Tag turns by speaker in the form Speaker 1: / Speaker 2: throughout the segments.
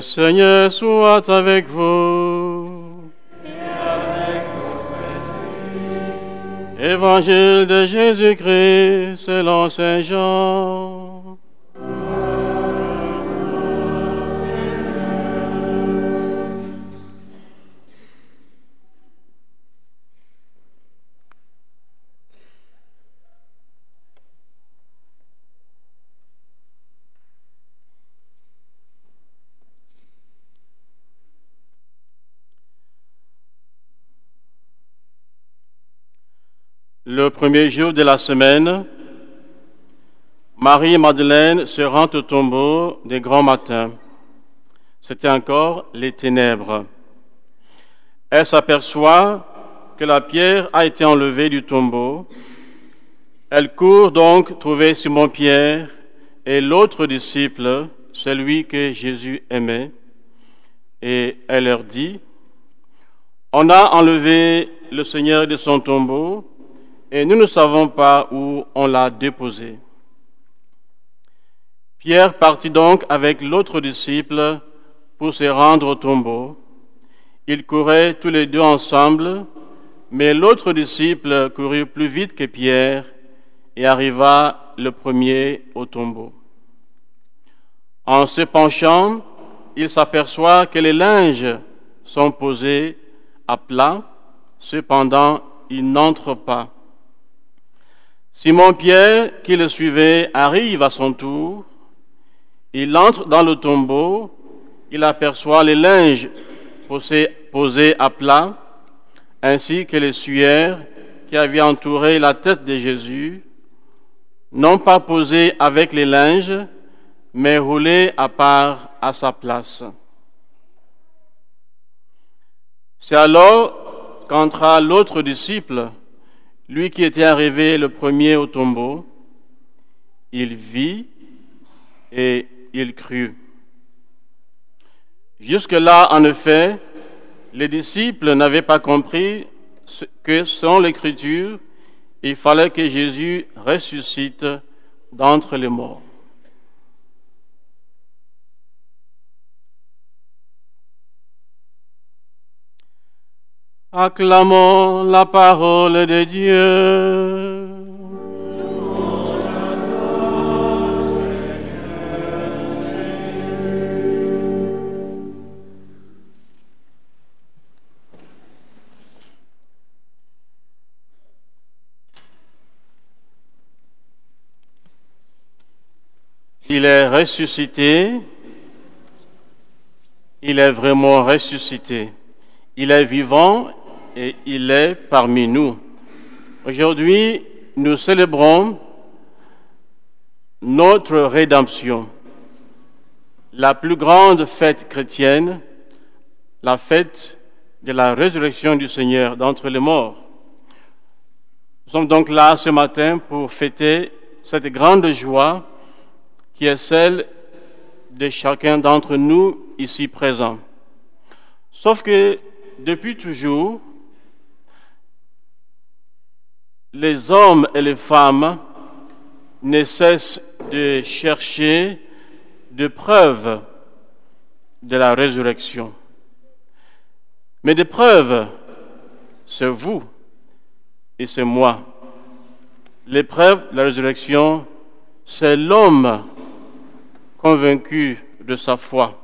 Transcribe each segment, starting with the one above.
Speaker 1: Seigneur soit avec vous.
Speaker 2: Et avec votre esprit.
Speaker 1: Évangile de Jésus-Christ selon Saint Jean. Le premier jour de la semaine, Marie-Madeleine se rend au tombeau des grands matins. C'était encore les ténèbres. Elle s'aperçoit que la pierre a été enlevée du tombeau. Elle court donc trouver Simon-Pierre et l'autre disciple, celui que Jésus aimait, et elle leur dit: « On a enlevé le Seigneur de son tombeau, et nous ne savons pas où on l'a déposé. » Pierre partit donc avec l'autre disciple pour se rendre au tombeau. Ils couraient tous les deux ensemble, mais l'autre disciple courut plus vite que Pierre et arriva le premier au tombeau. En se penchant, il s'aperçoit que les linges sont posés à plat, cependant il n'entre pas. Simon-Pierre, qui le suivait, arrive à son tour. Il entre dans le tombeau, il aperçoit les linges posés à plat, ainsi que les suaires qui avaient entouré la tête de Jésus, non pas posés avec les linges, mais roulés à part à sa place. C'est alors qu'entra l'autre disciple, lui qui était arrivé le premier au tombeau. Il vit et il crut. Jusque-là, en effet, les disciples n'avaient pas compris que selon l'Écriture, il fallait que Jésus ressuscite d'entre les morts. Acclamons la parole de Dieu. Il est ressuscité. Il est vraiment ressuscité. Il est vivant et il est parmi nous. Aujourd'hui, nous célébrons notre rédemption, la plus grande fête chrétienne, la fête de la résurrection du Seigneur d'entre les morts. Nous sommes donc là ce matin pour fêter cette grande joie qui est celle de chacun d'entre nous ici présents. Sauf que depuis toujours, les hommes et les femmes ne cessent de chercher des preuves de la résurrection. Mais des preuves, c'est vous et c'est moi. Les preuves de la résurrection, c'est l'homme convaincu de sa foi.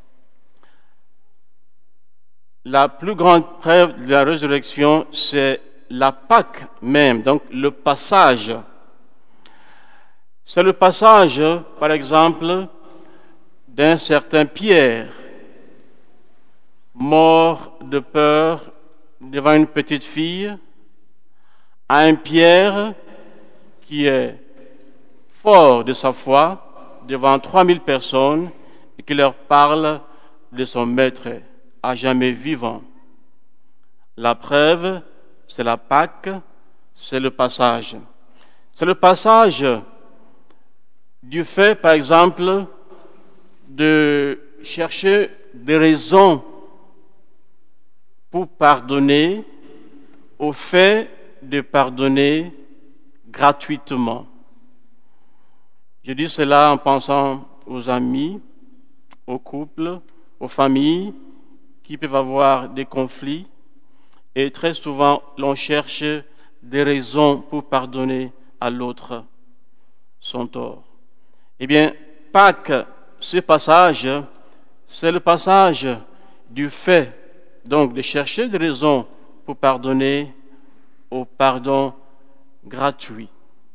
Speaker 1: La plus grande preuve de la résurrection, c'est la Pâque même, donc le passage. C'est le passage, par exemple, d'un certain Pierre, mort de peur devant une petite fille, à un Pierre qui est fort de sa foi devant 3000 personnes et qui leur parle de son maître à jamais vivant. La preuve, c'est la Pâque, c'est le passage. C'est le passage du fait, par exemple, de chercher des raisons pour pardonner, au fait de pardonner gratuitement. Je dis cela en pensant aux amis, aux couples, aux familles qui peuvent avoir des conflits et très souvent l'on cherche des raisons pour pardonner à l'autre son tort. Eh bien, Pâques, ce passage, c'est le passage du fait, donc de chercher des raisons pour pardonner au pardon gratuit.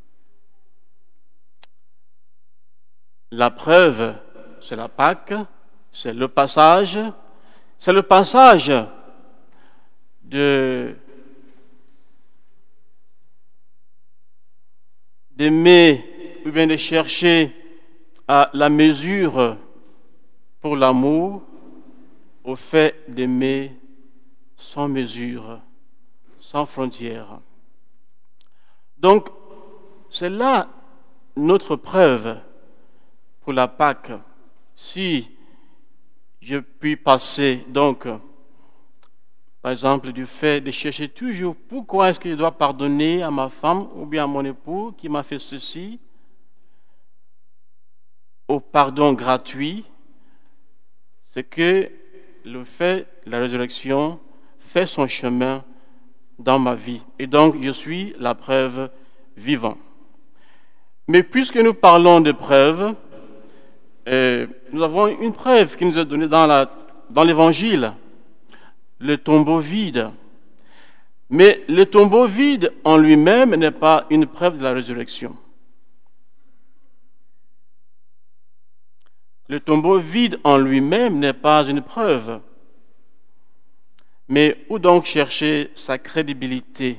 Speaker 1: La preuve, c'est la Pâque, c'est le passage d'aimer ou bien de chercher à la mesure pour l'amour au fait d'aimer sans mesure, sans frontières. Donc, c'est là notre preuve pour la Pâque. Si je puis passer, donc, par exemple, du fait de chercher toujours pourquoi est-ce que je dois pardonner à ma femme ou bien à mon époux qui m'a fait ceci, au pardon gratuit, c'est que le fait de la résurrection fait son chemin dans ma vie. Et donc, je suis la preuve vivante. Mais puisque nous parlons de preuves, nous avons une preuve qui nous est donnée dans l'Évangile, le tombeau vide. Mais le tombeau vide en lui-même n'est pas une preuve de la résurrection. Le tombeau vide en lui-même n'est pas une preuve. Mais où donc chercher sa crédibilité?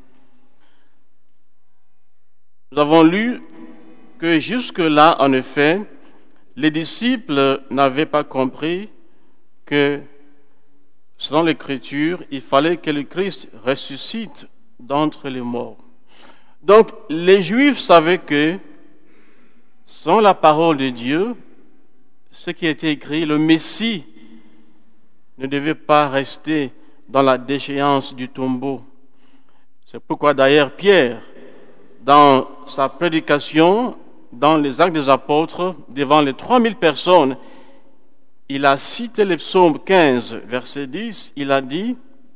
Speaker 1: Nous avons lu que jusque-là, en effet, les disciples n'avaient pas compris que, selon l'Écriture, il fallait que le Christ ressuscite d'entre les morts. Donc, les Juifs savaient que, selon la parole de Dieu, ce qui était écrit, le Messie ne devait pas rester dans la déchéance du tombeau. C'est pourquoi d'ailleurs Pierre, dans sa prédication, dans les Actes des Apôtres, devant les 3000 personnes, il a cité le psaume 15, verset 10, il a dit,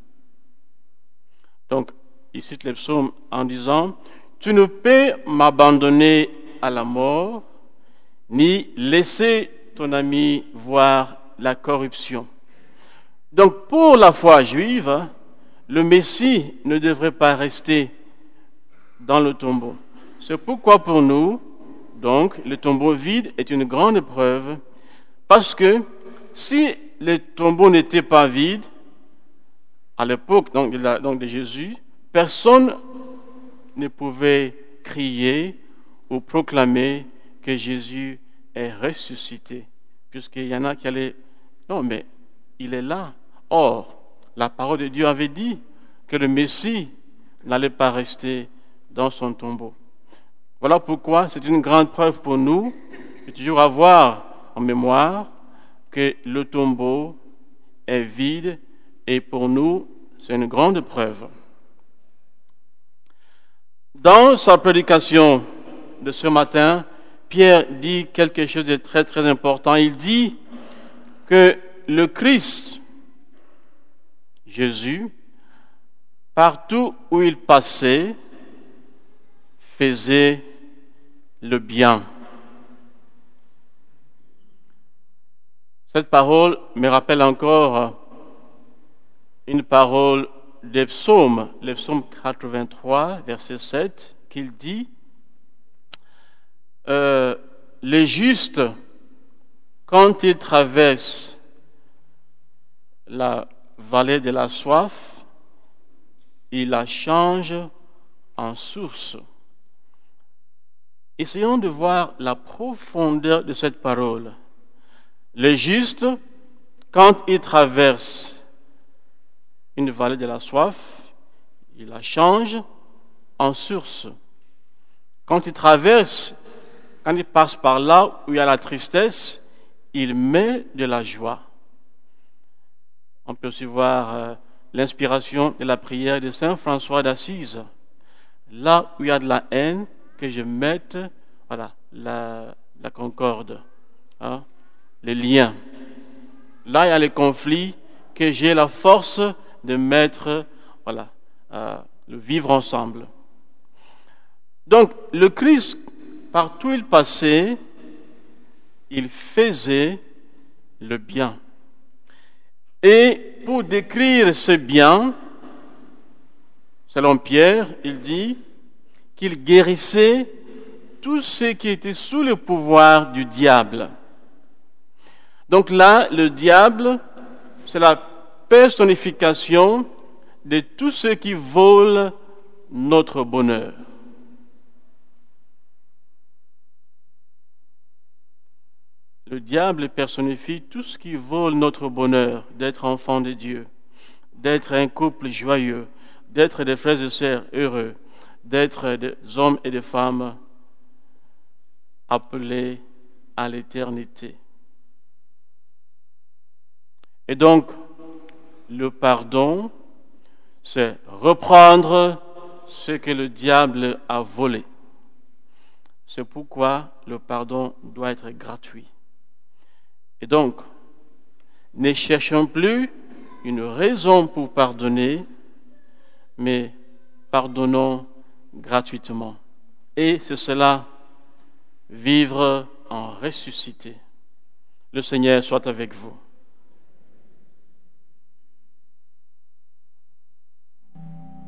Speaker 1: donc il cite le psaume en disant, « Tu ne peux m'abandonner à la mort, ni laisser ton ami voir la corruption. » Donc pour la foi juive, le Messie ne devrait pas rester dans le tombeau. C'est pourquoi pour nous, donc, le tombeau vide est une grande preuve, parce que si le tombeau n'était pas vide, à l'époque donc de Jésus, personne ne pouvait crier ou proclamer que Jésus est ressuscité, puisqu'il y en a qui allaient, non mais il est là. Or, la parole de Dieu avait dit que le Messie n'allait pas rester dans son tombeau. Voilà pourquoi c'est une grande preuve pour nous de toujours avoir en mémoire que le tombeau est vide et pour nous, c'est une grande preuve. Dans sa prédication de ce matin, Pierre dit quelque chose de très très important. Il dit que le Christ, Jésus, partout où il passait, faisait le bien. Cette parole me rappelle encore une parole des psaumes, le psaume 83, verset 7, qu'il dit les justes, quand ils traversent la vallée de la soif, ils la changent en source. Essayons de voir la profondeur de cette parole. Les justes, quand ils traversent une vallée de la soif, ils la changent en source. Quand ils traversent, quand ils passent par là où il y a la tristesse, ils mettent de la joie. On peut aussi voir l'inspiration de la prière de Saint François d'Assise. Là où il y a de la haine, que je mette la concorde, les liens. là il y a les conflits, que j'ai la force de mettre, le vivre ensemble. Donc, le Christ, partout où il passait, il faisait le bien. Et pour décrire ce bien, selon Pierre, il dit qu'il guérissait tous ceux qui étaient sous le pouvoir du diable. Donc là, le diable, c'est la personnification de tous ceux qui volent notre bonheur. Le diable personnifie tout ce qui vole notre bonheur, d'être enfant de Dieu, d'être un couple joyeux, d'être des frères et sœurs heureux, d'être des hommes et des femmes appelés à l'éternité. Et donc, le pardon, c'est reprendre ce que le diable a volé. C'est pourquoi le pardon doit être gratuit. Et donc, ne cherchons plus une raison pour pardonner, mais pardonnons gratuitement. Et c'est cela, vivre en ressuscité. Le Seigneur soit avec vous.